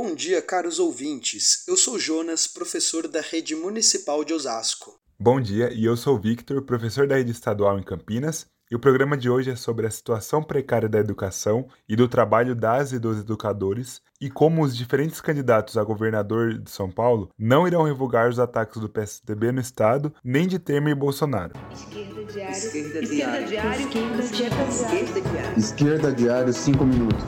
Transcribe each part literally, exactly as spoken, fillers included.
Bom dia, caros ouvintes. Eu sou Jonas, professor da Rede Municipal de Osasco. Bom dia, e eu sou o Victor, professor da Rede Estadual em Campinas, e o programa de hoje é sobre a situação precária da educação e do trabalho das e dos educadores e como os diferentes candidatos a governador de São Paulo não irão revogar os ataques do P S D B no estado, nem de Temer e Bolsonaro. Esquerda diário. Esquerda Esquerda diário. diário. Esquerda diário. Esquerda diário. Esquerda diário, cinco minutos.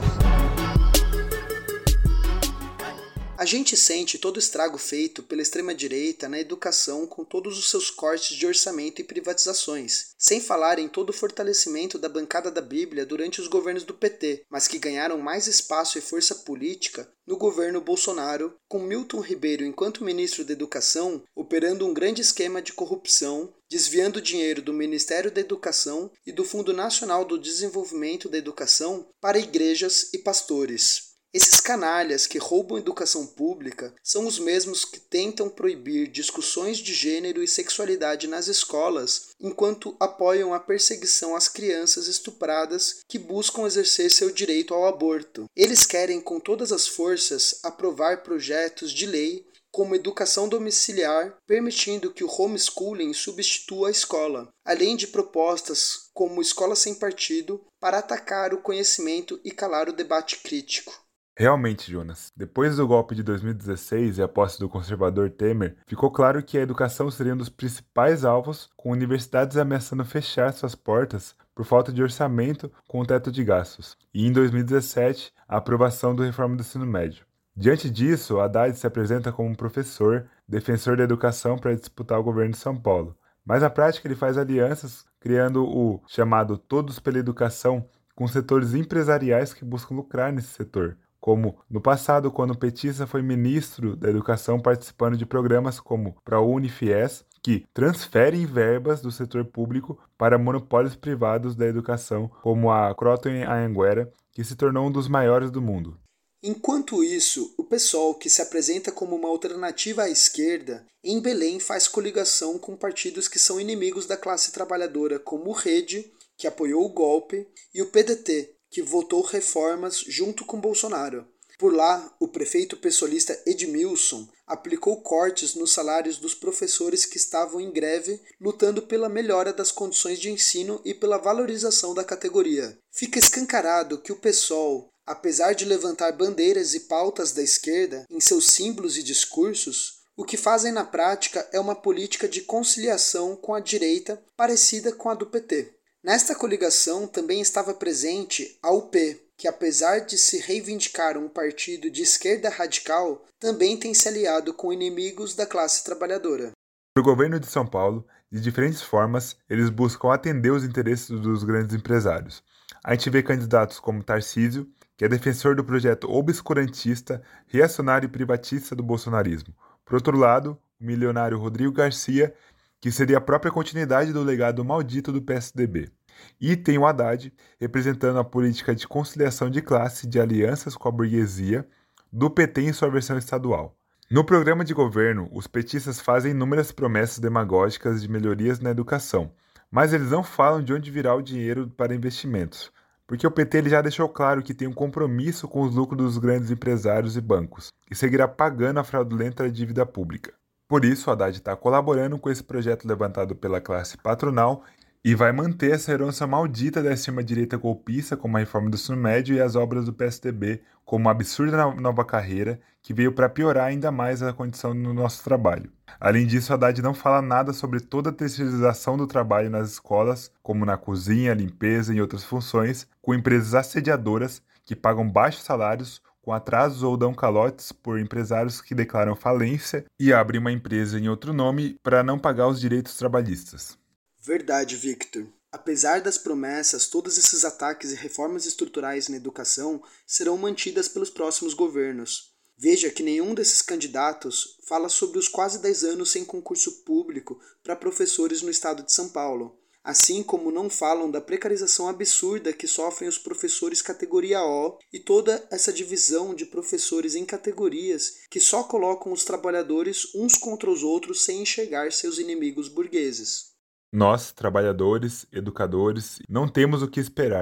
A gente sente todo o estrago feito pela extrema-direita na educação com todos os seus cortes de orçamento e privatizações, sem falar em todo o fortalecimento da bancada da Bíblia durante os governos do P T, mas que ganharam mais espaço e força política no governo Bolsonaro, com Milton Ribeiro enquanto ministro da Educação, operando um grande esquema de corrupção, desviando dinheiro do Ministério da Educação e do Fundo Nacional do Desenvolvimento da Educação para igrejas e pastores. Esses canalhas que roubam educação pública são os mesmos que tentam proibir discussões de gênero e sexualidade nas escolas, enquanto apoiam a perseguição às crianças estupradas que buscam exercer seu direito ao aborto. Eles querem com todas as forças aprovar projetos de lei como educação domiciliar, permitindo que o homeschooling substitua a escola, além de propostas como escola sem partido para atacar o conhecimento e calar o debate crítico. Realmente, Jonas, depois do golpe de dois mil e dezesseis e a posse do conservador Temer, ficou claro que a educação seria um dos principais alvos, com universidades ameaçando fechar suas portas por falta de orçamento com o teto de gastos, e em dois mil e dezessete, a aprovação da reforma do ensino médio. Diante disso, Haddad se apresenta como um professor, defensor da educação para disputar o governo de São Paulo. Mas na prática ele faz alianças, criando o chamado Todos pela Educação, com setores empresariais que buscam lucrar nesse setor, como no passado, quando o petista foi ministro da Educação participando de programas como ProUni e Fies, que transferem verbas do setor público para monopólios privados da educação, como a Croton Anhanguera, que se tornou um dos maiores do mundo. Enquanto isso, o PSOL, que se apresenta como uma alternativa à esquerda, em Belém faz coligação com partidos que são inimigos da classe trabalhadora, como o Rede, que apoiou o golpe, e o P D T, que votou reformas junto com Bolsonaro. Por lá, o prefeito pessoalista Edmilson aplicou cortes nos salários dos professores que estavam em greve, lutando pela melhora das condições de ensino e pela valorização da categoria. Fica escancarado que o PSOL, apesar de levantar bandeiras e pautas da esquerda em seus símbolos e discursos, o que fazem na prática é uma política de conciliação com a direita parecida com a do P T. Nesta coligação também estava presente a U P, que apesar de se reivindicar um partido de esquerda radical, também tem se aliado com inimigos da classe trabalhadora. Para o governo de São Paulo, de diferentes formas, eles buscam atender os interesses dos grandes empresários. A gente vê candidatos como Tarcísio, que é defensor do projeto obscurantista, reacionário e privatista do bolsonarismo. Por outro lado, o milionário Rodrigo Garcia, que seria a própria continuidade do legado maldito do P S D B. E tem o Haddad, representando a política de conciliação de classe de alianças com a burguesia do P T em sua versão estadual. No programa de governo, os petistas fazem inúmeras promessas demagógicas de melhorias na educação, mas eles não falam de onde virá o dinheiro para investimentos, porque o P T ele já deixou claro que tem um compromisso com os lucros dos grandes empresários e bancos, e seguirá pagando a fraudulenta dívida pública. Por isso, o Haddad está colaborando com esse projeto levantado pela classe patronal e vai manter essa herança maldita da extrema-direita golpista, como a reforma do ensino médio e as obras do P S D B, como uma absurda nova carreira que veio para piorar ainda mais a condição do nosso trabalho. Além disso, Haddad não fala nada sobre toda a terceirização do trabalho nas escolas, como na cozinha, limpeza e outras funções, com empresas assediadoras que pagam baixos salários, com atrasos ou dão calotes por empresários que declaram falência e abrem uma empresa em outro nome para não pagar os direitos trabalhistas. Verdade, Victor. Apesar das promessas, todos esses ataques e reformas estruturais na educação serão mantidas pelos próximos governos. Veja que nenhum desses candidatos fala sobre os quase dez anos sem concurso público para professores no estado de São Paulo, assim como não falam da precarização absurda que sofrem os professores categoria O e toda essa divisão de professores em categorias que só colocam os trabalhadores uns contra os outros sem enxergar seus inimigos burgueses. Nós, trabalhadores, educadores, não temos o que esperar.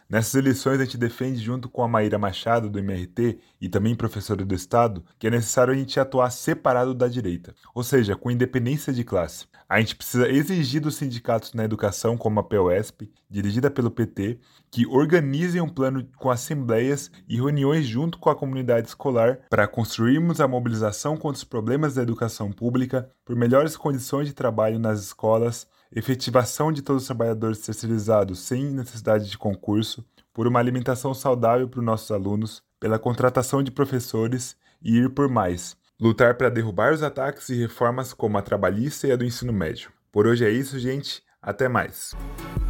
Nessas eleições a gente defende, junto com a Maíra Machado, do M R T, e também professora do Estado, que é necessário a gente atuar separado da direita, ou seja, com independência de classe. A gente precisa exigir dos sindicatos na educação, como a PEUESP, dirigida pelo P T, que organizem um plano com assembleias e reuniões junto com a comunidade escolar para construirmos a mobilização contra os problemas da educação pública, por melhores condições de trabalho nas escolas, efetivação de todos os trabalhadores terceirizados sem necessidade de concurso, por uma alimentação saudável para os nossos alunos, pela contratação de professores e ir por mais. Lutar para derrubar os ataques e reformas como a trabalhista e a do ensino médio. Por hoje é isso, gente. Até mais.